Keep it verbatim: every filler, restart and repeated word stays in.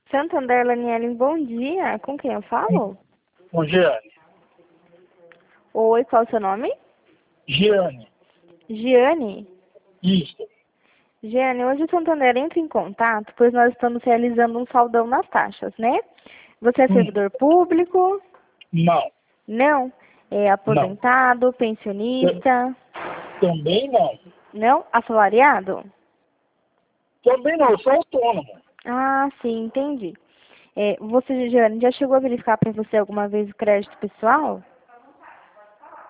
Santander, Laniele, bom dia. Com quem eu falo? Com Giane. Oi, qual é o seu nome? Giane. Giane? Isso. Giane, hoje o Santander entra em contato, pois nós estamos realizando um saldão nas taxas, né? Você é Hum. servidor público? Não. Não? É Não. aposentado, pensionista? Também não. Não? Assalariado? Também não, eu sou autônomo. Ah, sim, entendi. É, você, Giane, já chegou a verificar para você alguma vez o crédito pessoal?